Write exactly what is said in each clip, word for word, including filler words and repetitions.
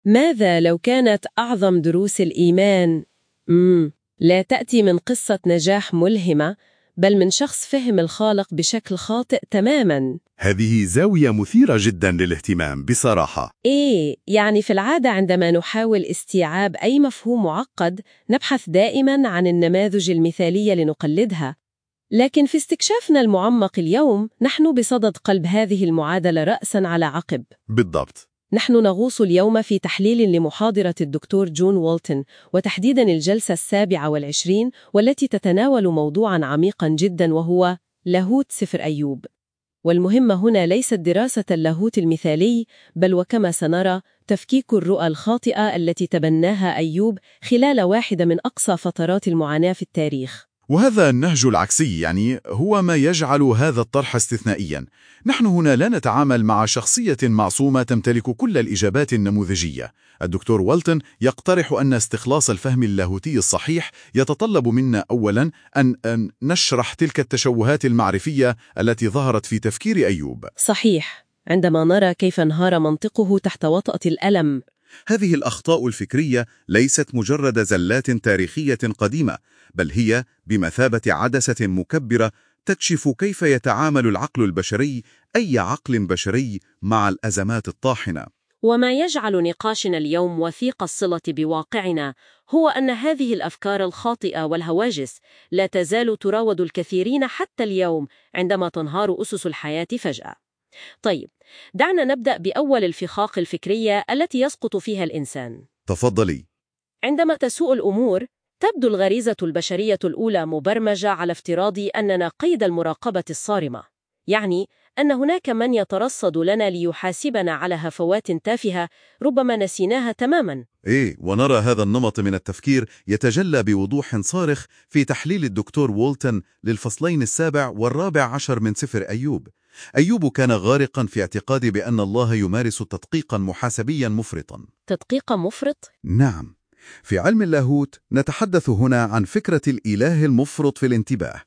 ماذا لو كانت أعظم دروس الإيمان مم. لا تأتي من قصة نجاح ملهمة، بل من شخص فهم الخالق بشكل خاطئ تماماً؟ هذه زاوية مثيرة جدا للاهتمام بصراحة. إيه، يعني في العادة عندما نحاول استيعاب أي مفهوم معقد نبحث دائماً عن النماذج المثالية لنقلدها، لكن في استكشافنا المعمق اليوم نحن بصدد قلب هذه المعادلة رأساً على عقب. بالضبط. نحن نغوص اليوم في تحليل لمحاضرة الدكتور جون والتون، وتحديداً الجلسة السابعة والعشرين، والتي تتناول موضوعاً عميقاً جداً وهو لاهوت سفر أيوب. والمهمة هنا ليست دراسة اللاهوت المثالي، بل وكما سنرى تفكيك الرؤى الخاطئة التي تبناها أيوب خلال واحدة من أقصى فترات المعاناة في التاريخ. وهذا النهج العكسي يعني هو ما يجعل هذا الطرح استثنائياً. نحن هنا لا نتعامل مع شخصية معصومة تمتلك كل الإجابات النموذجية. الدكتور والتون يقترح أن استخلاص الفهم اللاهوتي الصحيح يتطلب منا أولاً أن أن نشرح تلك التشوهات المعرفية التي ظهرت في تفكير أيوب. صحيح، عندما نرى كيف انهار منطقه تحت وطأة الألم. هذه الأخطاء الفكرية ليست مجرد زلات تاريخية قديمة، بل هي بمثابة عدسة مكبرة تكشف كيف يتعامل العقل البشري، أي عقل بشري، مع الأزمات الطاحنة. وما يجعل نقاشنا اليوم وثيق الصلة بواقعنا هو أن هذه الأفكار الخاطئة والهواجس لا تزال تراود الكثيرين حتى اليوم عندما تنهار أسس الحياة فجأة. طيب، دعنا نبدأ بأول الفخاخ الفكرية التي يسقط فيها الإنسان. تفضلي. عندما تسوء الأمور، تبدو الغريزة البشرية الأولى مبرمجة على افتراض أننا قيد المراقبة الصارمة، يعني أن هناك من يترصد لنا ليحاسبنا على هفوات تافهة ربما نسيناها تماماً. إيه، ونرى هذا النمط من التفكير يتجلى بوضوح صارخ في تحليل الدكتور والتون للفصلين السابع والرابع عشر من سفر أيوب. أيوب كان غارقاً في اعتقاد بأن الله يمارس تدقيقاً محاسبياً مفرطاً. تدقيق مفرط؟ نعم، في علم اللاهوت نتحدث هنا عن فكرة الإله المفرط في الانتباه.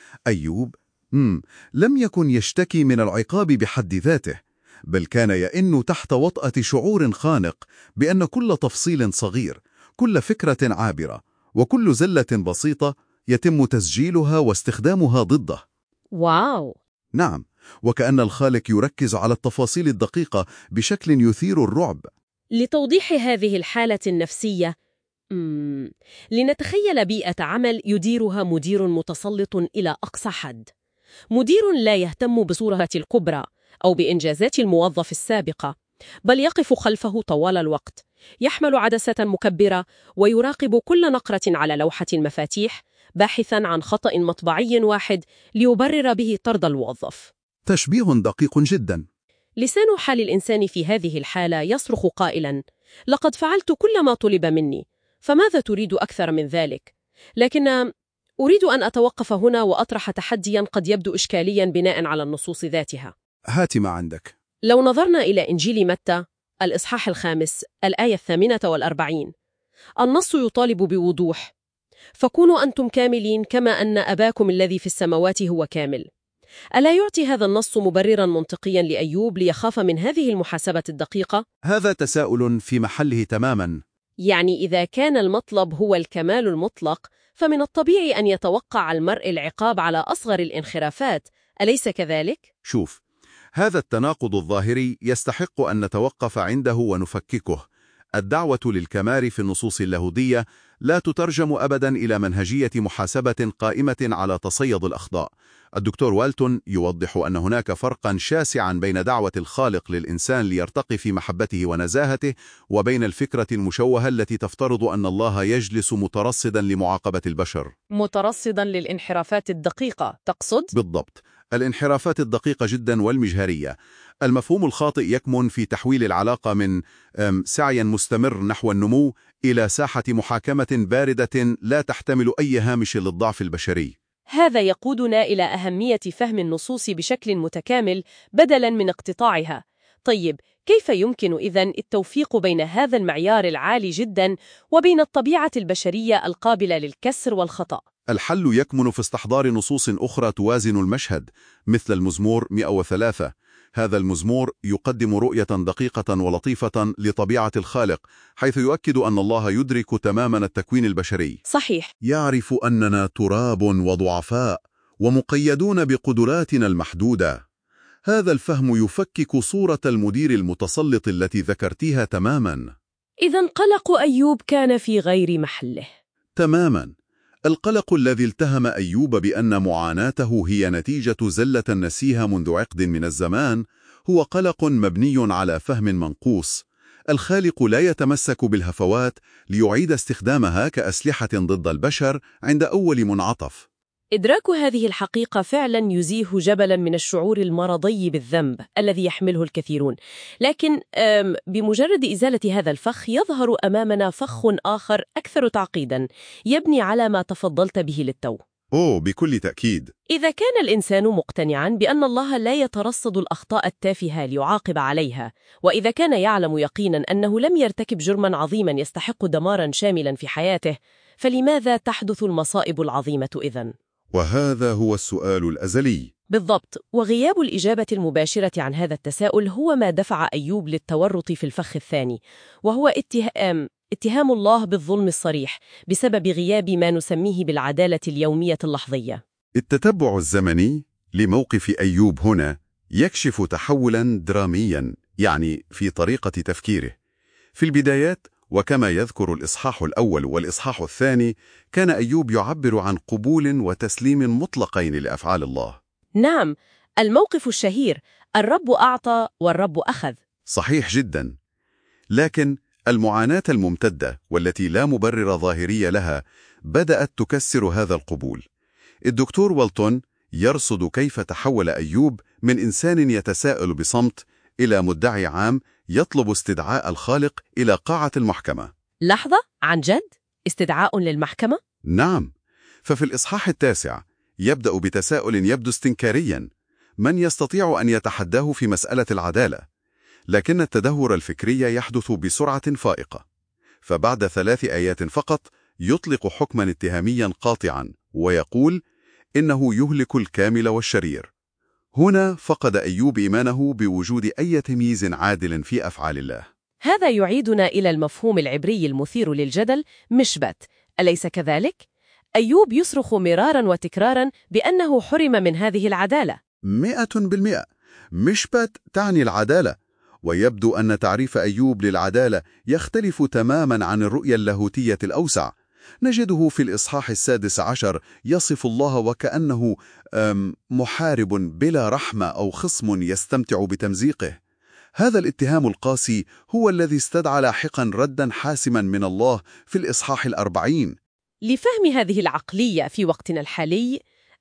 أيوب مم. لم يكن يشتكي من العقاب بحد ذاته، بل كان يئن تحت وطأة شعور خانق بأن كل تفصيل صغير، كل فكرة عابرة، وكل زلة بسيطة يتم تسجيلها واستخدامها ضده. واو! نعم، وكأن الخالق يركز على التفاصيل الدقيقة بشكل يثير الرعب. لتوضيح هذه الحالة النفسية، مم. لنتخيل بيئة عمل يديرها مدير متسلط إلى أقصى حد. مدير لا يهتم بصورة الكبرى أو بإنجازات الموظف السابقة، بل يقف خلفه طوال الوقت، يحمل عدسة مكبرة ويراقب كل نقرة على لوحة المفاتيح، باحثاً عن خطأ مطبعي واحد ليبرر به طرد الموظف. تشبيه دقيق جدا. لسان حال الإنسان في هذه الحالة يصرخ قائلاً: لقد فعلت كل ما طلب مني، فماذا تريد أكثر من ذلك؟ لكن أريد أن أتوقف هنا وأطرح تحدياً قد يبدو إشكالياً بناء على النصوص ذاتها. هات ما عندك. لو نظرنا إلى إنجيل متى الإصحاح الخامس الآية الثامنة والأربعين، النص يطالب بوضوح: فكونوا أنتم كاملين كما أن أباكم الذي في السماوات هو كامل. ألا يعطي هذا النص مبرراً منطقياً لأيوب ليخاف من هذه المحاسبة الدقيقة؟ هذا تساؤل في محله تماماً. يعني إذا كان المطلب هو الكمال المطلق، فمن الطبيعي أن يتوقع المرء العقاب على أصغر الانحرافات، أليس كذلك؟ شوف، هذا التناقض الظاهري يستحق أن نتوقف عنده ونفككه. الدعوة للكمال في النصوص اللاهوتية لا تترجم أبداً إلى منهجية محاسبة قائمة على تصيد الأخطاء. الدكتور والتون يوضح أن هناك فرقاً شاسعاً بين دعوة الخالق للإنسان ليرتقي في محبته ونزاهته، وبين الفكرة المشوهة التي تفترض أن الله يجلس مترصداً لمعاقبة البشر. مترصداً للانحرافات الدقيقة تقصد؟ بالضبط، الانحرافات الدقيقة جداً والمجهرية. المفهوم الخاطئ يكمن في تحويل العلاقة من سعي مستمر نحو النمو إلى ساحة محاكمة باردة لا تحتمل أي هامش للضعف البشري. هذا يقودنا إلى أهمية فهم النصوص بشكل متكامل بدلاً من اقتطاعها. طيب، كيف يمكن إذن التوفيق بين هذا المعيار العالي جداً وبين الطبيعة البشرية القابلة للكسر والخطأ؟ الحل يكمن في استحضار نصوص أخرى توازن المشهد، مثل المزمور مئة وثلاثة: هذا المزمور يقدم رؤية دقيقة ولطيفة لطبيعة الخالق، حيث يؤكد أن الله يدرك تماما التكوين البشري. صحيح. يعرف أننا تراب وضعفاء ومقيدون بقدراتنا المحدودة. هذا الفهم يفكك صورة المدير المتسلط التي ذكرتيها تماما. إذن قلق أيوب كان في غير محله. تماما. القلق الذي التهم أيوب بأن معاناته هي نتيجة زلة نسيها منذ عقد من الزمان هو قلق مبني على فهم منقوص. الخالق لا يتمسك بالهفوات ليعيد استخدامها كأسلحة ضد البشر عند أول منعطف. إدراك هذه الحقيقة فعلا يزيه جبلا من الشعور المرضي بالذنب الذي يحمله الكثيرون، لكن بمجرد إزالة هذا الفخ يظهر أمامنا فخ آخر أكثر تعقيدا يبني على ما تفضلت به للتو. أوه، بكل تأكيد. إذا كان الإنسان مقتنعا بأن الله لا يترصد الأخطاء التافهة ليعاقب عليها، وإذا كان يعلم يقينا أنه لم يرتكب جرما عظيما يستحق دمارا شاملا في حياته، فلماذا تحدث المصائب العظيمة إذن؟ وهذا هو السؤال الأزلي. بالضبط، وغياب الإجابة المباشرة عن هذا التساؤل هو ما دفع أيوب للتورط في الفخ الثاني، وهو اتهام اتهام الله بالظلم الصريح بسبب غياب ما نسميه بالعدالة اليومية اللحظية. التتبع الزمني لموقف أيوب هنا يكشف تحولا دراميا، يعني في طريقة تفكيره. في البدايات، وكما يذكر الإصحاح الأول والإصحاح الثاني، كان أيوب يعبر عن قبول وتسليم مطلقين لأفعال الله. نعم، الموقف الشهير الرب أعطى والرب أخذ. صحيح جدا. لكن المعاناة الممتدة والتي لا مبرر ظاهري لها بدأت تكسر هذا القبول. الدكتور والتون يرصد كيف تحول أيوب من إنسان يتساءل بصمت إلى مدعي عام يطلب استدعاء الخالق إلى قاعة المحكمة. لحظة، عن جد؟ استدعاء للمحكمة؟ نعم، ففي الإصحاح التاسع يبدأ بتساؤل يبدو استنكاريا: من يستطيع أن يتحداه في مسألة العدالة؟ لكن التدهور الفكري يحدث بسرعة فائقة، فبعد ثلاث آيات فقط يطلق حكما اتهاميا قاطعا ويقول إنه يهلك الكامل والشرير. هنا فقد أيوب إيمانه بوجود أي تمييز عادل في أفعال الله. هذا يعيدنا إلى المفهوم العبري المثير للجدل، مشبت، أليس كذلك؟ أيوب يصرخ مرارا وتكرارا بأنه حرم من هذه العدالة. مئة بالمئة. مشبت تعني العدالة، ويبدو أن تعريف أيوب للعدالة يختلف تماما عن الرؤية اللاهوتية الأوسع. نجده في الإصحاح السادس عشر يصف الله وكأنه محارب بلا رحمة أو خصم يستمتع بتمزيقه. هذا الاتهام القاسي هو الذي استدعى لاحقا ردا حاسما من الله في الإصحاح الأربعين. لفهم هذه العقلية في وقتنا الحالي،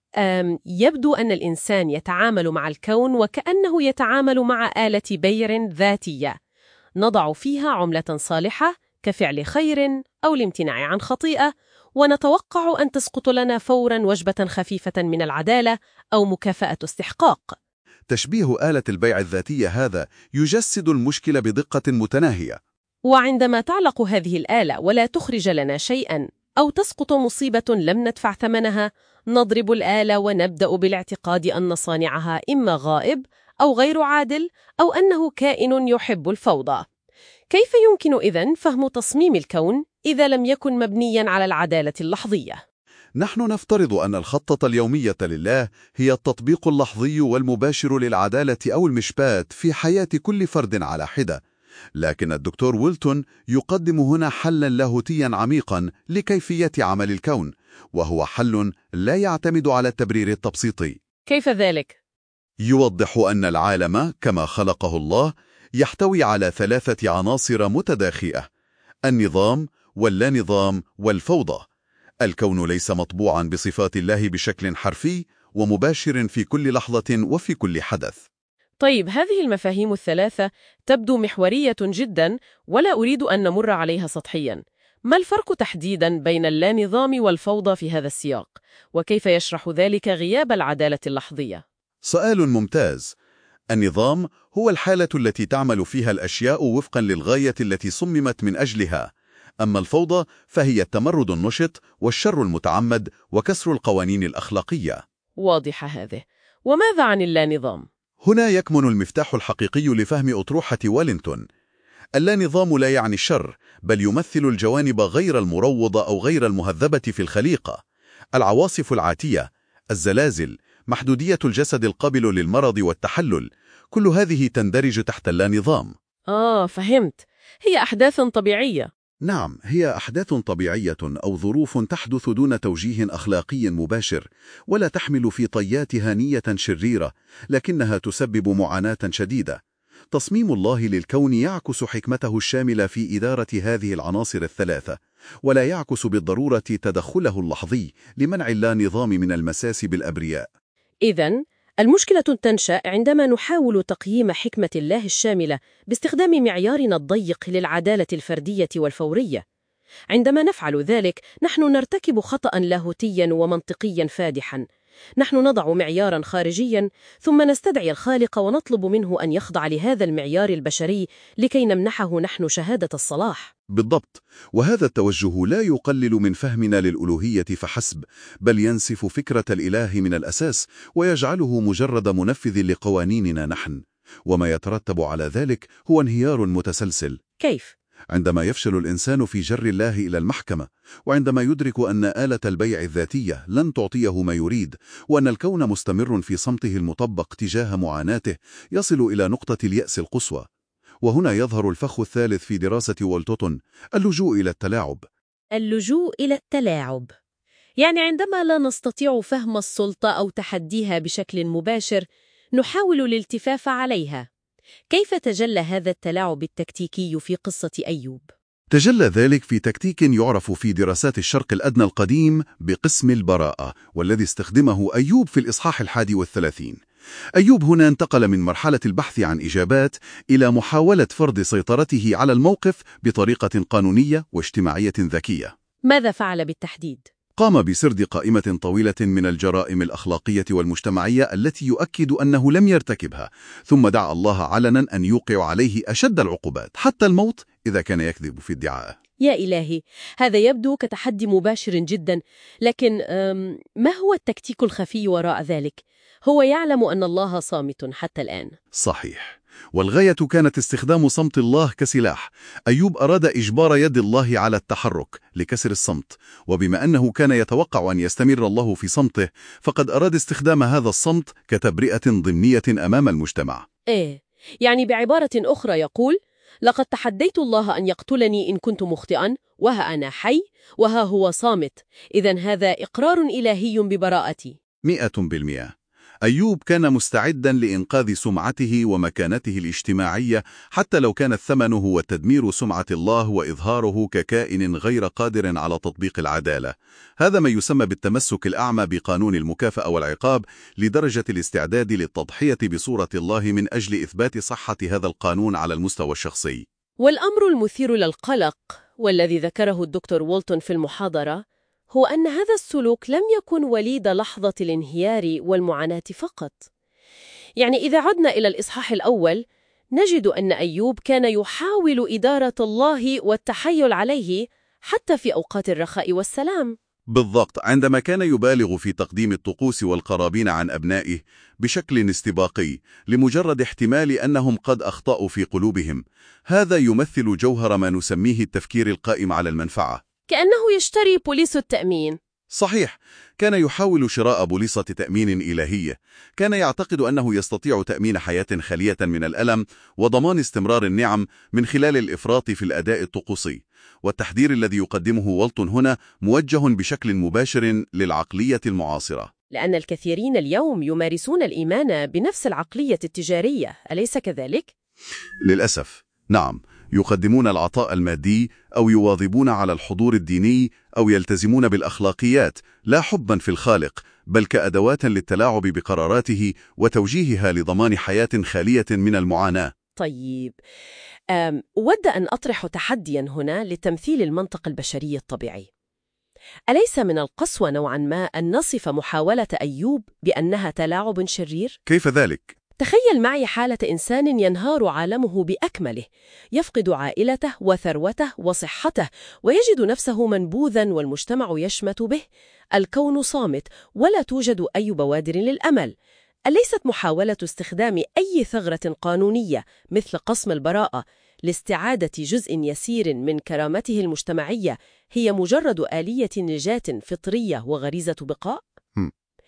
يبدو أن الإنسان يتعامل مع الكون وكأنه يتعامل مع آلة بير ذاتية، نضع فيها عملة صالحة كفعل خير أو الامتناع عن خطيئة، ونتوقع أن تسقط لنا فورا وجبة خفيفة من العدالة أو مكافأة استحقاق. تشبيه آلة البيع الذاتية هذا يجسد المشكلة بدقة متناهية. وعندما تعلق هذه الآلة ولا تخرج لنا شيئا، أو تسقط مصيبة لم ندفع ثمنها، نضرب الآلة ونبدأ بالاعتقاد أن صانعها إما غائب أو غير عادل أو أنه كائن يحب الفوضى. كيف يمكن إذن فهم تصميم الكون إذا لم يكن مبنيا على العدالة اللحظية؟ نحن نفترض أن الخطة اليومية لله هي التطبيق اللحظي والمباشر للعدالة أو المشبات في حياة كل فرد على حدة، لكن الدكتور ويلتون يقدم هنا حلا لاهوتيا عميقا لكيفية عمل الكون، وهو حل لا يعتمد على التبرير التبسيطي. كيف ذلك؟ يوضح أن العالم كما خلقه الله يحتوي على ثلاثة عناصر متداخئة: النظام واللانظام والفوضى. الكون ليس مطبوعا بصفات الله بشكل حرفي ومباشر في كل لحظة وفي كل حدث. طيب، هذه المفاهيم الثلاثة تبدو محورية جدا، ولا أريد أن نمر عليها سطحيا. ما الفرق تحديدا بين اللانظام والفوضى في هذا السياق؟ وكيف يشرح ذلك غياب العدالة اللحظية؟ سؤال ممتاز. النظام هو الحالة التي تعمل فيها الأشياء وفقا للغاية التي صممت من أجلها، أما الفوضى فهي التمرد النشط والشر المتعمد وكسر القوانين الأخلاقية. واضح هذه. وماذا عن اللانظام؟ هنا يكمن المفتاح الحقيقي لفهم أطروحة ويلينغتون. اللانظام لا يعني الشر، بل يمثل الجوانب غير المروضة أو غير المهذبة في الخليقة. العواصف العاتية، الزلازل، محدودية الجسد القابل للمرض والتحلل، كل هذه تندرج تحت اللانظام. آه، فهمت. هي أحداث طبيعية. نعم، هي أحداث طبيعية أو ظروف تحدث دون توجيه أخلاقي مباشر، ولا تحمل في طياتها نية شريرة، لكنها تسبب معاناة شديدة. تصميم الله للكون يعكس حكمته الشاملة في إدارة هذه العناصر الثلاثة، ولا يعكس بالضرورة تدخله اللحظي لمنع اللانظام من المساس بالأبرياء. إذن المشكلة تنشأ عندما نحاول تقييم حكمة الله الشاملة باستخدام معيارنا الضيق للعدالة الفردية والفورية. عندما نفعل ذلك، نحن نرتكب خطأ لاهوتيا ومنطقيا فادحا. نحن نضع معيارا خارجيا، ثم نستدعي الخالق ونطلب منه أن يخضع لهذا المعيار البشري لكي نمنحه نحن شهادة الصلاح. بالضبط، وهذا التوجه لا يقلل من فهمنا للألوهية فحسب، بل ينسف فكرة الإله من الأساس ويجعله مجرد منفذ لقوانيننا نحن. وما يترتب على ذلك هو انهيار متسلسل. كيف؟ عندما يفشل الإنسان في جر الله إلى المحكمة، وعندما يدرك أن آلة البيع الذاتية لن تعطيه ما يريد، وأن الكون مستمر في صمته المطبق تجاه معاناته، يصل إلى نقطة اليأس القصوى. وهنا يظهر الفخ الثالث في دراسة ويلينغتون، اللجوء إلى التلاعب. اللجوء إلى التلاعب، يعني عندما لا نستطيع فهم السلطة أو تحديها بشكل مباشر، نحاول الالتفاف عليها. كيف تجلى هذا التلاعب التكتيكي في قصة أيوب؟ تجلى ذلك في تكتيك يعرف في دراسات الشرق الأدنى القديم بقسم البراءة، والذي استخدمه أيوب في الإصحاح الحادي والثلاثين. أيوب هنا انتقل من مرحلة البحث عن إجابات إلى محاولة فرض سيطرته على الموقف بطريقة قانونية واجتماعية ذكية. ماذا فعل بالتحديد؟ قام بسرد قائمة طويلة من الجرائم الأخلاقية والمجتمعية التي يؤكد أنه لم يرتكبها، ثم دعا الله علنا أن يوقع عليه أشد العقوبات حتى الموت إذا كان يكذب في ادعائه. يا إلهي، هذا يبدو كتحدي مباشر جدا، لكن ما هو التكتيك الخفي وراء ذلك؟ هو يعلم أن الله صامت حتى الآن. صحيح، والغاية كانت استخدام صمت الله كسلاح. أيوب أراد إجبار يد الله على التحرك لكسر الصمت، وبما أنه كان يتوقع أن يستمر الله في صمته، فقد أراد استخدام هذا الصمت كتبرئة ضمنية أمام المجتمع. إيه، يعني بعبارة أخرى يقول: لقد تحديت الله أن يقتلني إن كنت مخطئا، وها أنا حي وها هو صامت. إذن هذا إقرار إلهي ببراءتي. مئة بالمئة. أيوب كان مستعدا لإنقاذ سمعته ومكانته الاجتماعية، حتى لو كان الثمن هو تدمير سمعة الله وإظهاره ككائن غير قادر على تطبيق العدالة. هذا ما يسمى بالتمسك الأعمى بقانون المكافأة والعقاب، لدرجة الاستعداد للتضحية بصورة الله من أجل إثبات صحة هذا القانون على المستوى الشخصي. والأمر المثير للقلق والذي ذكره الدكتور ويلينغتون في المحاضرة هو أن هذا السلوك لم يكن وليد لحظة الانهيار والمعاناة فقط. يعني إذا عدنا إلى الإصحاح الأول، نجد أن أيوب كان يحاول إدارة الله والتحايل عليه حتى في أوقات الرخاء والسلام. بالضبط، عندما كان يبالغ في تقديم الطقوس والقرابين عن أبنائه بشكل استباقي لمجرد احتمال أنهم قد أخطأوا في قلوبهم. هذا يمثل جوهر ما نسميه التفكير القائم على المنفعة، كأنه يشتري بوليس التأمين. صحيح، كان يحاول شراء بوليصة تأمين إلهية. كان يعتقد أنه يستطيع تأمين حياة خالية من الألم وضمان استمرار النعم من خلال الإفراط في الأداء الطقوسي. والتحذير الذي يقدمه ويلينغتون هنا موجه بشكل مباشر للعقلية المعاصرة، لأن الكثيرين اليوم يمارسون الإيمان بنفس العقلية التجارية، أليس كذلك؟ للأسف، نعم. يقدمون العطاء المادي، أو يواظبون على الحضور الديني، أو يلتزمون بالأخلاقيات لا حبا في الخالق، بل كأدوات للتلاعب بقراراته وتوجيهها لضمان حياة خالية من المعاناة. طيب، أود أن أطرح تحديا هنا لتمثيل المنطق البشري الطبيعي. أليس من القسوة نوعا ما أن نصف محاولة أيوب بأنها تلاعب شرير؟ كيف ذلك؟ تخيل معي حالة إنسان ينهار عالمه بأكمله، يفقد عائلته وثروته وصحته، ويجد نفسه منبوذا والمجتمع يشمت به. الكون صامت ولا توجد أي بوادر للأمل. أليست محاولة استخدام أي ثغرة قانونية مثل قسم البراءة لاستعادة جزء يسير من كرامته المجتمعية هي مجرد آلية نجاة فطرية وغريزة بقاء؟ م.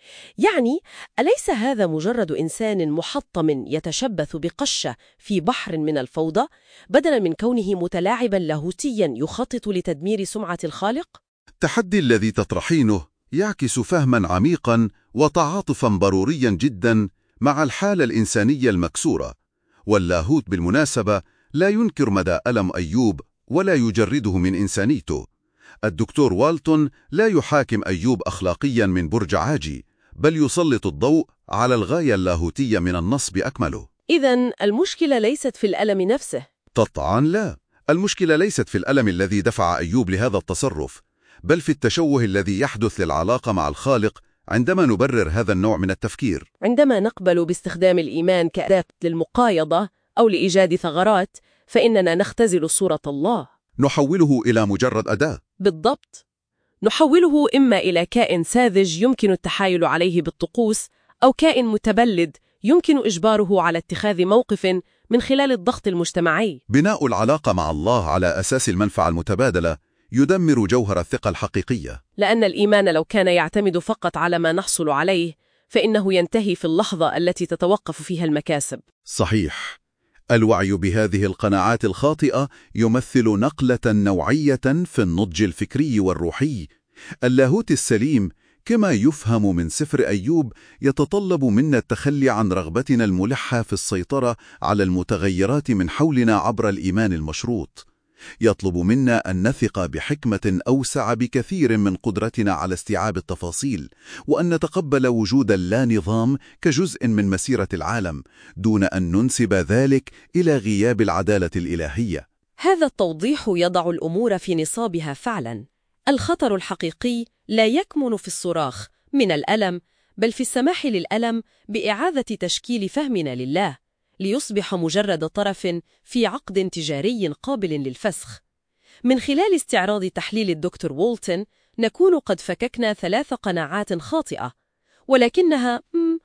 يعني أليس هذا مجرد إنسان محطم يتشبث بقشة في بحر من الفوضى بدلاً من كونه متلاعباً لاهوتياً يخطط لتدمير سمعة الخالق؟ التحدي الذي تطرحينه يعكس فهماً عميقاً وتعاطفاً ضرورياً جداً مع الحالة الإنسانية المكسورة. واللاهوت بالمناسبة لا ينكر مدى ألم أيوب ولا يجرده من إنسانيته. الدكتور والتون لا يحاكم أيوب أخلاقياً من برج عاجي، بل يسلط الضوء على الغاية اللاهوتية من النص بأكمله. إذن المشكلة ليست في الألم نفسه؟ قطعاً لا. المشكلة ليست في الألم الذي دفع أيوب لهذا التصرف، بل في التشوه الذي يحدث للعلاقة مع الخالق عندما نبرر هذا النوع من التفكير. عندما نقبل باستخدام الإيمان كأداة للمقايضة أو لإيجاد ثغرات، فإننا نختزل صورة الله. نحوله إلى مجرد أداة. بالضبط. نحوله إما إلى كائن ساذج يمكن التحايل عليه بالطقوس، أو كائن متبلد يمكن إجباره على اتخاذ موقف من خلال الضغط المجتمعي. بناء العلاقة مع الله على أساس المنفعة المتبادلة يدمر جوهر الثقة الحقيقية. لأن الإيمان لو كان يعتمد فقط على ما نحصل عليه، فإنه ينتهي في اللحظة التي تتوقف فيها المكاسب. صحيح. الوعي بهذه القناعات الخاطئة يمثل نقلة نوعية في النضج الفكري والروحي. اللاهوت السليم كما يفهم من سفر أيوب يتطلب منا التخلي عن رغبتنا الملحة في السيطرة على المتغيرات من حولنا عبر الإيمان المشروط. يطلب منا أن نثق بحكمة أوسع بكثير من قدرتنا على استيعاب التفاصيل، وأن نتقبل وجود اللانظام كجزء من مسيرة العالم دون أن ننسب ذلك إلى غياب العدالة الإلهية. هذا التوضيح يضع الأمور في نصابها فعلاً. الخطر الحقيقي لا يكمن في الصراخ من الألم، بل في السماح للألم بإعادة تشكيل فهمنا لله ليصبح مجرد طرف في عقد تجاري قابل للفسخ. من خلال استعراض تحليل الدكتور وولتون نكون قد فككنا ثلاث قناعات خاطئة، ولكنها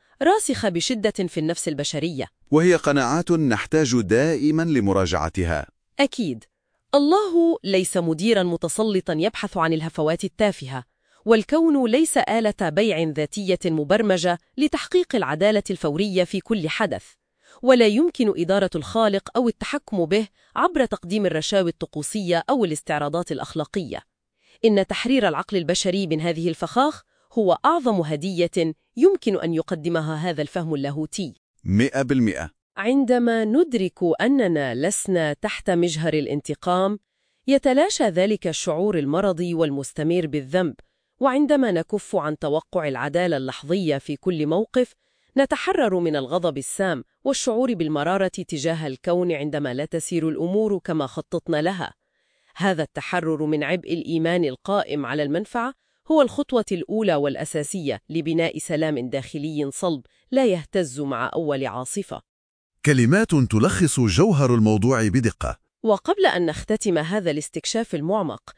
راسخة بشدة في النفس البشرية، وهي قناعات نحتاج دائما لمراجعتها. أكيد. الله ليس مديراً متسلطاً يبحث عن الهفوات التافهة، والكون ليس آلة بيع ذاتية مبرمجة لتحقيق العدالة الفورية في كل حدث، ولا يمكن إدارة الخالق أو التحكم به عبر تقديم الرشاوي الطقوسية أو الاستعراضات الأخلاقية. إن تحرير العقل البشري من هذه الفخاخ هو أعظم هدية يمكن أن يقدمها هذا الفهم اللاهوتي. مئة بالمئة. عندما ندرك أننا لسنا تحت مجهر الانتقام، يتلاشى ذلك الشعور المرضي والمستمر بالذنب، وعندما نكف عن توقع العدالة اللحظية في كل موقف، نتحرر من الغضب السام والشعور بالمرارة تجاه الكون عندما لا تسير الأمور كما خططنا لها. هذا التحرر من عبء الإيمان القائم على المنفعة هو الخطوة الأولى والأساسية لبناء سلام داخلي صلب لا يهتز مع أول عاصفة. كلمات تلخص جوهر الموضوع بدقة. وقبل أن نختتم هذا الاستكشاف المعمق،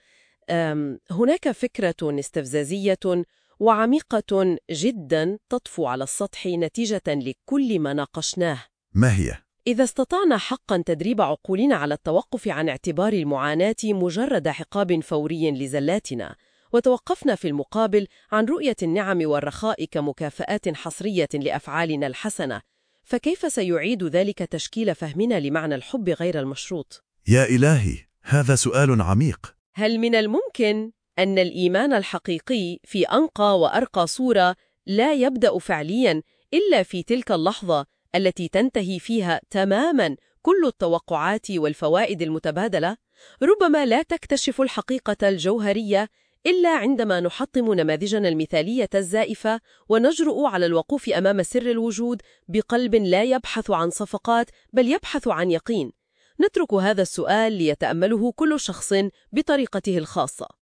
هناك فكرة استفزازية وعميقة جدا تطفو على السطح نتيجة لكل ما ناقشناه. ما هي؟ إذا استطعنا حقا تدريب عقولنا على التوقف عن اعتبار المعاناة مجرد عقاب فوري لزلاتنا، وتوقفنا في المقابل عن رؤية النعم والرخاء كمكافآت حصرية لأفعالنا الحسنة، فكيف سيعيد ذلك تشكيل فهمنا لمعنى الحب غير المشروط؟ يا إلهي، هذا سؤال عميق. هل من الممكن أن الإيمان الحقيقي في أنقى وأرقى صورة لا يبدأ فعلياً إلا في تلك اللحظة التي تنتهي فيها تماماً كل التوقعات والفوائد المتبادلة؟ ربما لا تكتشف الحقيقة الجوهرية إلا عندما نحطم نماذجنا المثالية الزائفة ونجرؤ على الوقوف أمام سر الوجود بقلب لا يبحث عن صفقات بل يبحث عن يقين. نترك هذا السؤال ليتأمله كل شخص بطريقته الخاصة.